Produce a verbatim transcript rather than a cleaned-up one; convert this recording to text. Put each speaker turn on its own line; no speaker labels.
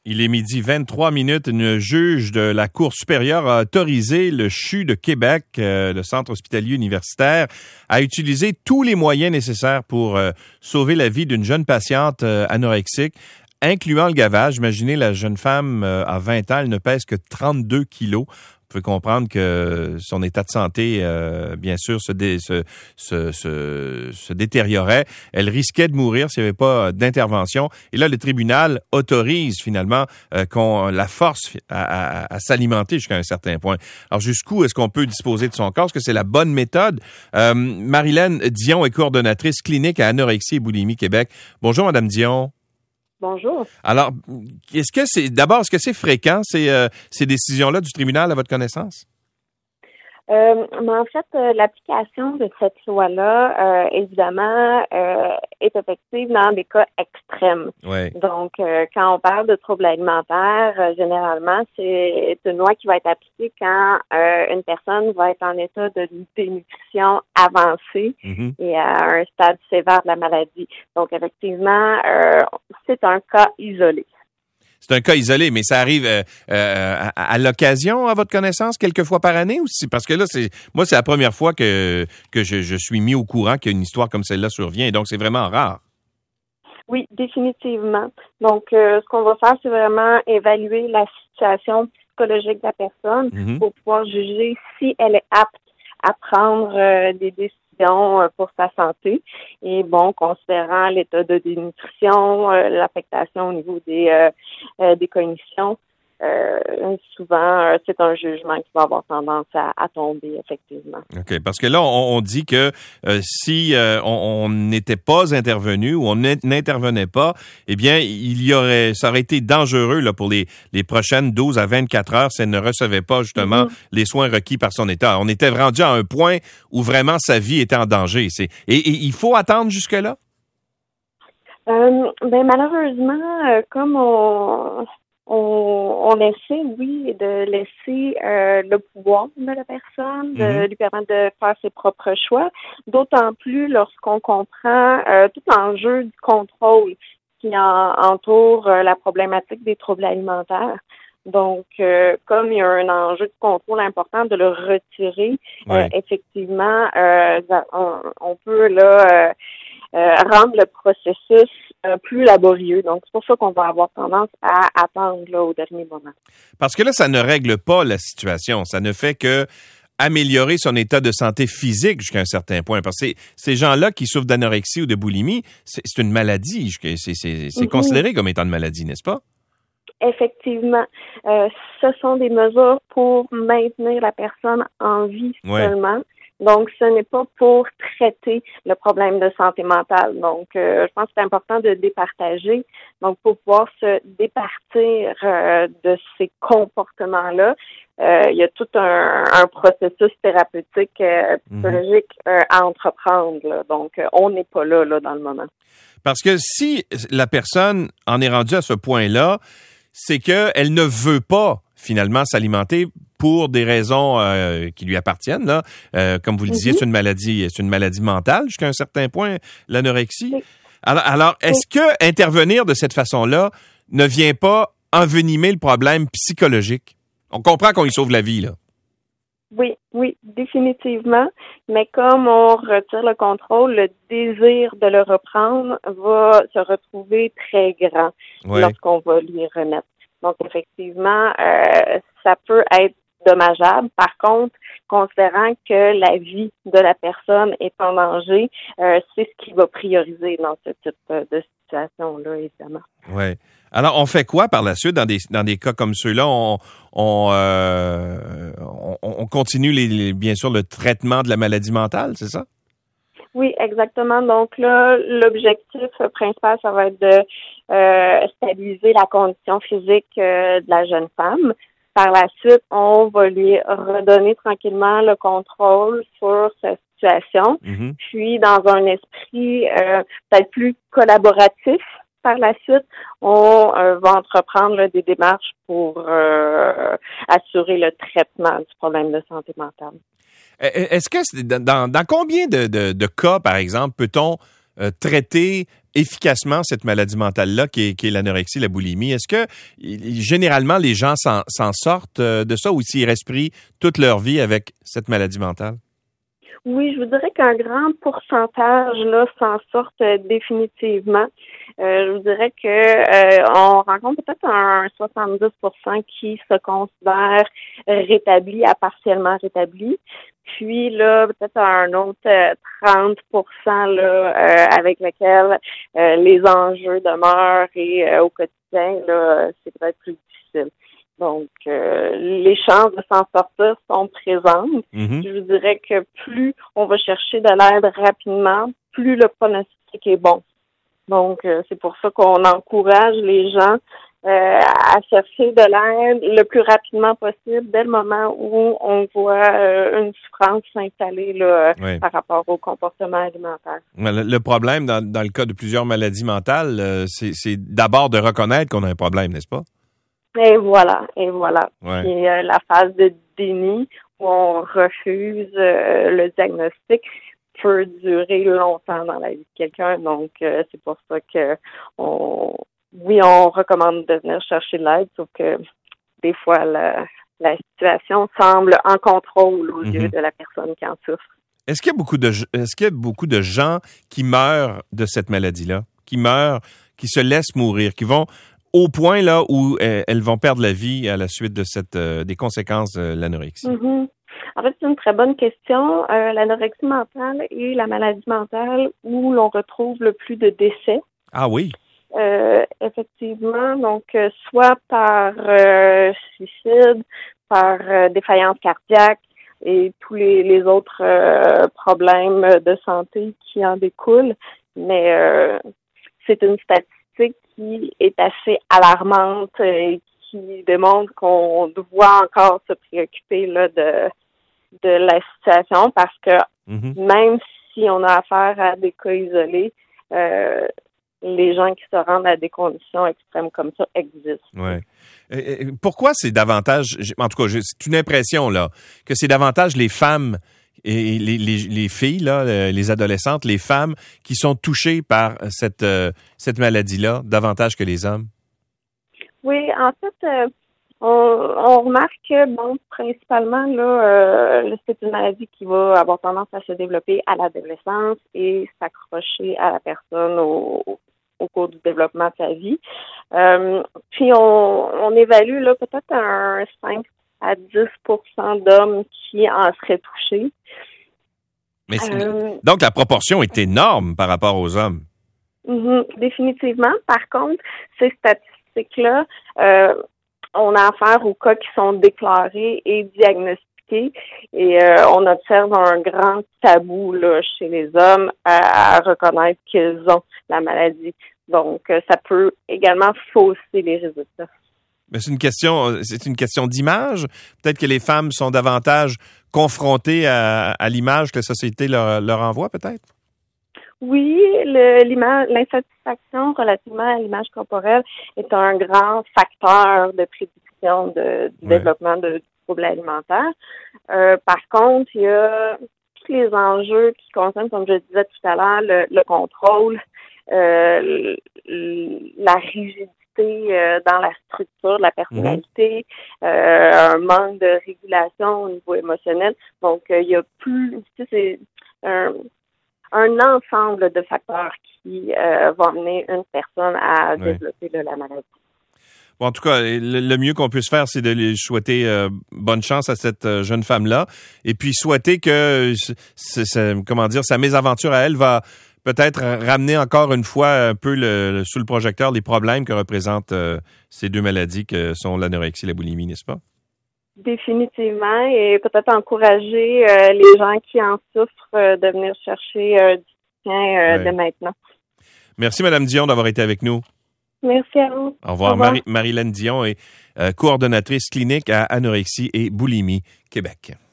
Il est midi vingt-trois minutes. Une juge de la Cour supérieure a autorisé le C H U de Québec, euh, le Centre hospitalier universitaire, à utiliser tous les moyens nécessaires pour euh, sauver la vie d'une jeune patiente euh, anorexique, incluant le gavage. Imaginez, la jeune femme euh, à vingt ans, elle ne pèse que trente-deux kilos. Vous pouvez comprendre que son état de santé, euh, bien sûr, se, dé, se, se, se, se détériorait. Elle risquait de mourir s'il n'y avait pas d'intervention. Et là, le tribunal autorise finalement euh, qu'on la force à, à, à s'alimenter jusqu'à un certain point. Alors, jusqu'où est-ce qu'on peut disposer de son corps? Est-ce que c'est la bonne méthode? Euh, Marilène Dion est coordonnatrice clinique à Anorexie et Boulimie Québec. Bonjour, Madame Dion.
Bonjour.
Alors, est-ce que c'est d'abord, est-ce que c'est fréquent, ces, euh, ces décisions-là du tribunal à votre connaissance?
Euh, mais en fait, euh, l'application de cette loi-là, euh, évidemment, euh, est effective dans des cas extrêmes.
Ouais.
Donc, euh, quand on parle de troubles alimentaires, euh, généralement, c'est une loi qui va être appliquée quand euh, une personne va être en état de dénutrition avancée mm-hmm. et à un stade sévère de la maladie. Donc, effectivement, euh, c'est un cas isolé.
C'est un cas isolé, mais ça arrive euh, euh, à, à l'occasion, à votre connaissance, quelques fois par année aussi? Parce que là, c'est moi, c'est la première fois que, que je, je suis mis au courant qu'une histoire comme celle-là survient, et donc c'est vraiment rare.
Oui, définitivement. Donc, euh, ce qu'on va faire, c'est vraiment évaluer la situation psychologique de la personne mm-hmm. pour pouvoir juger si elle est apte à prendre euh, des décisions pour sa santé. Et bon, considérant l'état de dénutrition, euh, l'affectation au niveau des, euh, euh, des cognitions, euh, souvent, euh, c'est un jugement qui va avoir tendance à, à tomber, effectivement.
OK, parce que là, on, on dit que euh, si euh, on n'était pas intervenu ou on n'intervenait pas, eh bien, il y aurait, ça aurait été dangereux là, pour les, les prochaines douze à vingt-quatre heures si elle ne recevait pas, justement, mm-hmm. les soins requis par son état. On était rendu à un point où vraiment sa vie était en danger. C'est, et, et il faut attendre jusque-là?
Euh, ben malheureusement, euh, comme on... On, on essaie, oui, de laisser euh, le pouvoir de la personne, de mm-hmm. lui permettre de faire ses propres choix, d'autant plus lorsqu'on comprend euh, tout l'enjeu du contrôle qui en, entoure euh, la problématique des troubles alimentaires. Donc, euh, comme il y a un enjeu de contrôle important de le retirer, oui. euh, effectivement, euh, on, on peut là euh, euh, rendre le processus euh, plus laborieux. Donc, c'est pour ça qu'on va avoir tendance à attendre là au dernier moment.
Parce que là, ça ne règle pas la situation. Ça ne fait que améliorer son état de santé physique jusqu'à un certain point. Parce que ces gens-là qui souffrent d'anorexie ou de boulimie, c'est, c'est une maladie. C'est, c'est, c'est mm-hmm. considéré comme étant une maladie, n'est-ce pas?
Effectivement. Euh, ce sont des mesures pour maintenir la personne en vie ouais. seulement. Donc, ce n'est pas pour traiter le problème de santé mentale. Donc, euh, je pense que c'est important de départager. Donc, pour pouvoir se départir euh, de ces comportements-là, euh, il y a tout un, un processus thérapeutique, euh, psychologique euh, à entreprendre. Là. Donc, euh, on n'est pas là, là dans le moment.
Parce que si la personne en est rendue à ce point-là, c'est qu'elle ne veut pas finalement s'alimenter pour des raisons euh, qui lui appartiennent. Là. Euh, comme vous le disiez, mm-hmm. c'est une maladie, c'est une maladie mentale jusqu'à un certain point, l'anorexie. Oui. Alors, alors, est-ce oui. que intervenir de cette façon-là ne vient pas envenimer le problème psychologique? On comprend qu'on y sauve la vie, là.
Oui, oui, définitivement. Mais comme on retire le contrôle, le désir de le reprendre va se retrouver très grand oui. lorsqu'on va lui remettre. Donc, effectivement, euh, ça peut être dommageable. Par contre, considérant que la vie de la personne est en danger, euh, c'est ce qui va prioriser dans ce type de situation-là, évidemment.
Oui. Alors, on fait quoi par la suite dans des dans des cas comme ceux-là? On on, euh, on, on continue les, les bien sûr le traitement de la maladie mentale, c'est ça?
Oui, exactement. Donc là, l'objectif principal, ça va être de euh, stabiliser la condition physique euh, de la jeune femme. Par la suite, on va lui redonner tranquillement le contrôle sur sa situation, mm-hmm. puis dans un esprit euh, peut-être plus collaboratif. Par la suite, on euh, va entreprendre là, des démarches pour euh, assurer le traitement du problème de santé mentale.
Est-ce que dans, dans combien de, de, de cas, par exemple, peut-on euh, traiter efficacement cette maladie mentale-là qui est, qui est l'anorexie, la boulimie. Est-ce que généralement les gens s'en, s'en sortent de ça ou s'ils restent pris toute leur vie avec cette maladie mentale?
Oui, je vous dirais qu'un grand pourcentage là s'en sortent euh, définitivement. Euh, je vous dirais que euh, on rencontre peut-être un soixante-dix pour cent qui se considèrent rétablis à partiellement rétablis. Puis là, peut-être un autre euh, trente pour cent là euh, avec lequel euh, les enjeux demeurent et euh, au quotidien, là, c'est peut-être plus difficile. Donc, euh, les chances de s'en sortir sont présentes. Mm-hmm. Je vous dirais que plus on va chercher de l'aide rapidement, plus le pronostic est bon. Donc, euh, c'est pour ça qu'on encourage les gens euh, à chercher de l'aide le plus rapidement possible dès le moment où on voit euh, une souffrance s'installer là, oui. par rapport au comportement alimentaire.
Le, le problème, dans, dans le cas de plusieurs maladies mentales, euh, c'est, c'est d'abord de reconnaître qu'on a un problème, n'est-ce pas?
Et voilà, et voilà.
Ouais.
Puis euh, la phase de déni où on refuse euh, le diagnostic peut durer longtemps dans la vie de quelqu'un. Donc, euh, c'est pour ça que on, oui, on recommande de venir chercher de l'aide, sauf que des fois, la, la situation semble en contrôle aux mm-hmm. yeux de la personne qui en souffre.
Est-ce qu'il y a beaucoup de, est-ce qu'il y a beaucoup de gens qui meurent de cette maladie-là, qui meurent, qui se laissent mourir, qui vont au point là où euh, elles vont perdre la vie à la suite de cette euh, des conséquences de l'anorexie?
Mm-hmm. En fait, c'est une très bonne question. Euh, l'anorexie mentale est la maladie mentale où l'on retrouve le plus de décès.
Ah oui?
Euh, effectivement, donc euh, soit par euh, suicide, par euh, défaillance cardiaque et tous les, les autres euh, problèmes de santé qui en découlent. Mais euh, c'est une statistique qui est assez alarmante et qui démontre qu'on doit encore se préoccuper là de de la situation parce que mm-hmm. même si on a affaire à des cas isolés, euh, les gens qui se rendent à des conditions extrêmes comme ça existent.
Ouais. Et, et pourquoi c'est davantage, en tout cas, c'est une impression là, que c'est davantage les femmes et les, les, les filles, là, les adolescentes, les femmes qui sont touchées par cette, euh, cette maladie-là, davantage que les hommes?
Oui, en fait, euh, on, on remarque que, bon, principalement, là, euh, c'est une maladie qui va avoir tendance à se développer à l'adolescence et s'accrocher à la personne au, au cours du développement de sa vie. Euh, puis, on, on évalue, là, peut-être un cinq à dix pour cent d'hommes qui en seraient touchés.
Mais euh, donc, la proportion est énorme par rapport aux hommes.
Mm-hmm, définitivement. Par contre, ces statistiques-là, euh, on a affaire aux cas qui sont déclarés et diagnostiqués et euh, on observe un grand tabou là, chez les hommes à, à reconnaître qu'ils ont la maladie. Donc, euh, ça peut également fausser les résultats.
Mais c'est une question, c'est une question d'image. Peut-être que les femmes sont davantage confrontées à, à l'image que la société leur, leur envoie, peut-être?
Oui, le, l'image, l'insatisfaction relativement à l'image corporelle est un grand facteur de prédiction de, du ouais. développement de troubles alimentaires. Euh, par contre, il y a tous les enjeux qui concernent, comme je disais tout à l'heure, le, le contrôle, euh, la rigidité dans la structure de la personnalité, mmh. euh, un manque de régulation au niveau émotionnel. Donc, euh, il y a plus, tu sais, c'est un, un ensemble de facteurs qui euh, vont amener une personne à ouais. développer là, la maladie.
Bon, en tout cas, le, le mieux qu'on puisse faire, c'est de lui souhaiter euh, bonne chance à cette euh, jeune femme-là, et puis souhaiter que, c'est, c'est, comment dire, sa mésaventure à elle va peut-être ramener encore une fois un peu le, le, sous le projecteur les problèmes que représentent euh, ces deux maladies que sont l'anorexie et la boulimie, n'est-ce pas?
Définitivement, et peut-être encourager euh, les gens qui en souffrent euh, de venir chercher euh, du soutien euh, ouais. dès maintenant.
Merci, Mme Dion, d'avoir été avec nous.
Merci à vous.
Au revoir. Au revoir. Marie, Marilène Dion est euh, coordonnatrice clinique à Anorexie et Boulimie Québec.